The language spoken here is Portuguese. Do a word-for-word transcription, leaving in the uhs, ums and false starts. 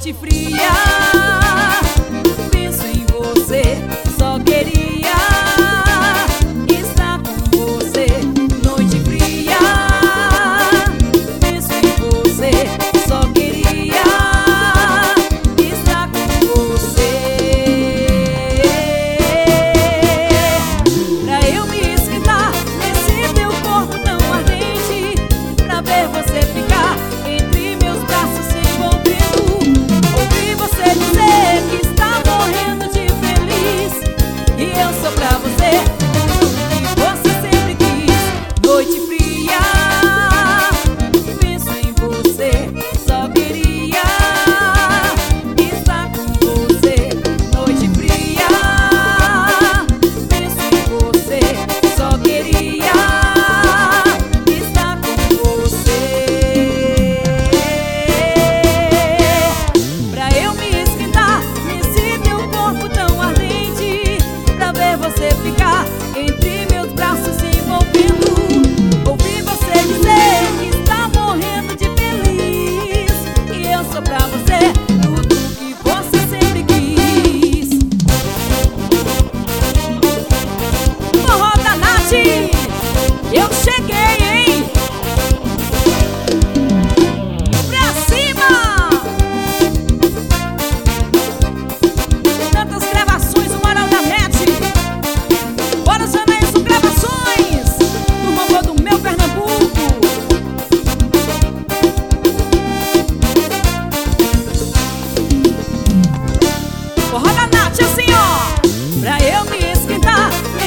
noite fria, penso em você, só queria estar com você. Noite fria, penso em você, só queria estar com você. Pra eu me esquentar nesse teu corpo tão ardente, pra ver você ficar entre meus braços se envolvendo. Ouvi você dizer que está morrendo de feliz, e eu sou pra você tudo que você sempre quis. Noite fria, penso em você, só queria estar com você. Noite fria, penso em você, só queria estar com você. Pra eu me esquentar nesse teu corpo tão ardente, pra ver você ficar entre meus braços se envolvendo. Ouvi você dizer que está morrendo de feliz, e eu sou pra você tudo que você sempre quis. Forró da Nath, eu cheguei, hein? Pra cima! Tantas gravações, o Moral da Net. Bora, Janaílson Gravações, turma boa do meu Pernambuco. Forró da Nath, assim ó. Pra eu me esquentar